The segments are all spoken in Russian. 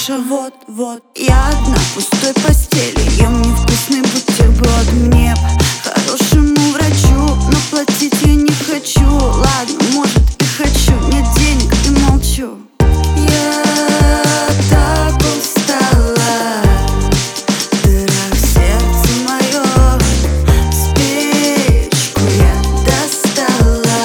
наша. Вот-вот, я одна в пустой постели, ем невкусный бутерброд. Мне б хорошему врачу, но платить я не хочу. Ладно, может и хочу, нет денег и молчу. Я так устала, дыра в сердце моё, спичку я достала.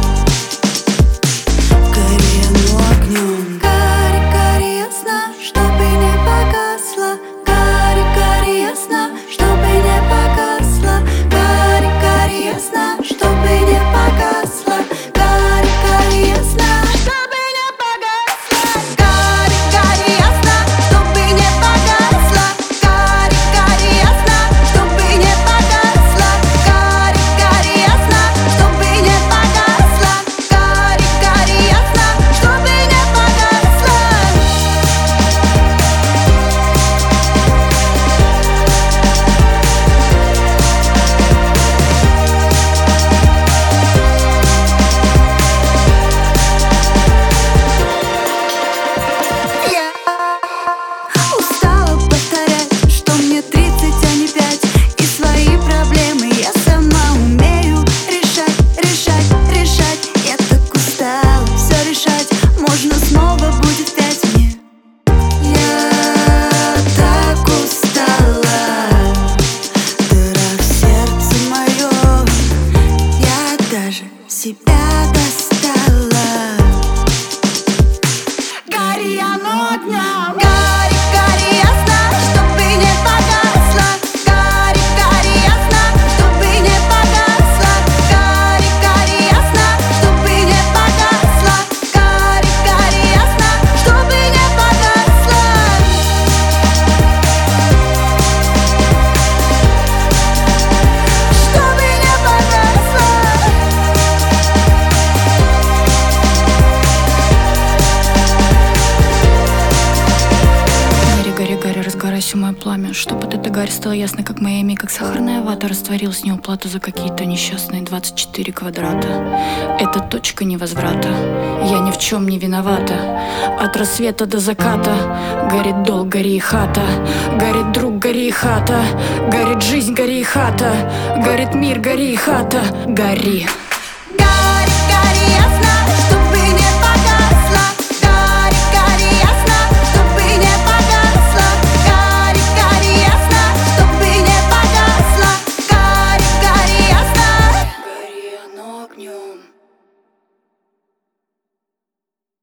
Гори оно огнем, гори, гори ясно, чтобы не погасла. Гори, гори ясно, чтобы не погасла. Гори, гори ясно, чтобы не погасла. Гори, гори ясно, чтобы не погасла. Гори, гори ясно, чтобы не погасла. Гори, гори ясно, чтобы не погасла. Гори, гори ясно, чтобы не погасла. Гори, гори ясно, чтобы не погасла. Я устала повторять, что мне 30, а не 5. И свои проблемы я сама умею решать, решать, решать. Я так устала все решать, можно снова будет 5 мне. Я так устала, дыра в сердце моё, я даже себя достала. Гори оно огнем, гори, гори ясно, чтобы не погасла. Гори, гори ясно, чтобы не погасла. Гори, гори ясно, чтобы не погасла. Гори, гори ясно, чтобы не погасла. Чтобы не погасла. Гори, гори, гори, разгорайся, мое пламя, чтобы эта гарь стала ясной, как моя имя, как сахарная вата. Растворилась неуплата за какие-то несчастные 24 квадрата. Это точка невозврата, я ни в чем не виновата. От рассвета до заката горит долг, гори и хата. Горит друг, гори и хата. Горит жизнь, гори и хата. Горит мир, гори и хата. Гори. Гори, гори ясно, чтобы не погасла. Гори, гори ясно, чтобы не погасла. Гори, гори ясно, чтобы не погасла. Гори, гори ясно. Гори оно огнем.